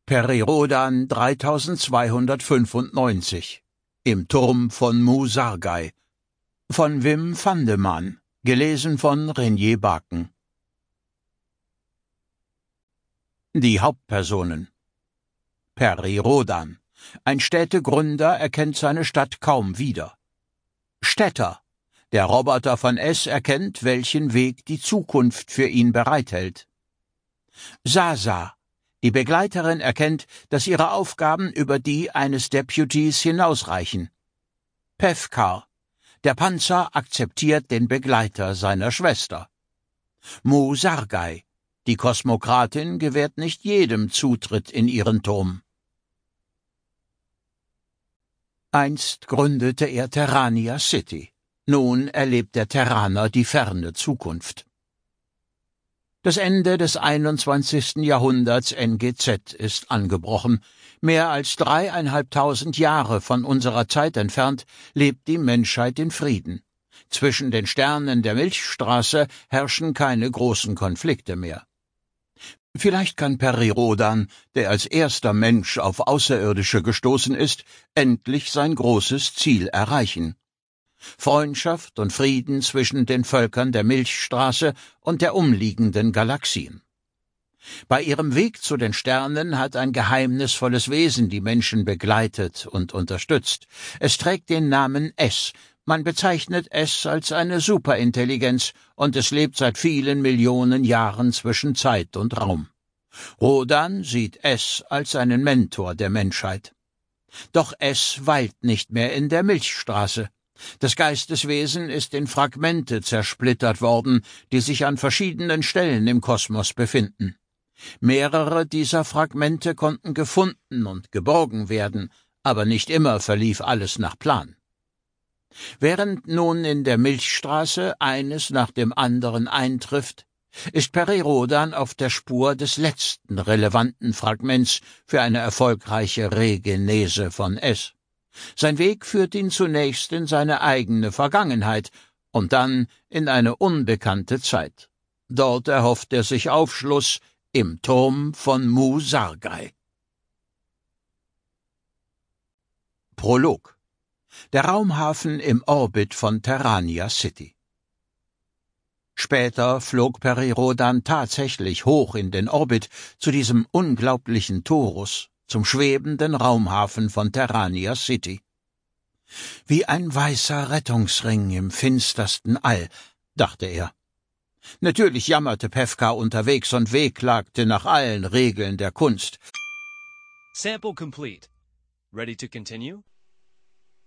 Perirodan 3295 im Turm von Musargei von Wim van de Man, gelesen von Renier Baken. Die Hauptpersonen: Perirodan, ein Städtegründer, erkennt seine Stadt kaum wieder. Städter, der Roboter von S erkennt, welchen Weg die Zukunft für ihn bereithält. Sasa, die Begleiterin, erkennt, dass ihre Aufgaben über die eines Deputies hinausreichen. Pefkar, der Panzer, akzeptiert den Begleiter seiner Schwester. Musargei, die Kosmokratin, gewährt nicht jedem Zutritt in ihren Turm. Einst gründete er Terrania City. Nun erlebt der Terraner die ferne Zukunft. Das Ende des 21. Jahrhunderts NGZ ist angebrochen. Mehr als 3.500 Jahre von unserer Zeit entfernt lebt die Menschheit in Frieden. Zwischen den Sternen der Milchstraße herrschen keine großen Konflikte mehr. Vielleicht kann Perirodan, der als erster Mensch auf Außerirdische gestoßen ist, endlich sein großes Ziel erreichen: Freundschaft und Frieden zwischen den Völkern der Milchstraße und der umliegenden Galaxien. Bei ihrem Weg zu den Sternen hat ein geheimnisvolles Wesen die Menschen begleitet und unterstützt. Es trägt den Namen S. Man bezeichnet es als eine Superintelligenz, und es lebt seit vielen Millionen Jahren zwischen Zeit und Raum. Rodan sieht S als einen Mentor der Menschheit. Doch S weilt nicht mehr in der Milchstraße. Das Geisteswesen ist in Fragmente zersplittert worden, die sich an verschiedenen Stellen im Kosmos befinden. Mehrere dieser Fragmente konnten gefunden und geborgen werden, aber nicht immer verlief alles nach Plan. Während nun in der Milchstraße eines nach dem anderen eintrifft, ist Perirodan auf der Spur des letzten relevanten Fragments für eine erfolgreiche Regenese von S. Sein Weg führt ihn zunächst in seine eigene Vergangenheit und dann in eine unbekannte Zeit. Dort erhofft er sich Aufschluss im Turm von Musargei. Prolog: Der Raumhafen im Orbit von Terrania City. Später flog Perirodan tatsächlich hoch in den Orbit zu diesem unglaublichen Torus, zum schwebenden Raumhafen von Terrania City. Wie ein weißer Rettungsring im finstersten All, dachte er. Natürlich jammerte Pefkar unterwegs und wehklagte nach allen Regeln der Kunst. Sample complete. Ready to continue?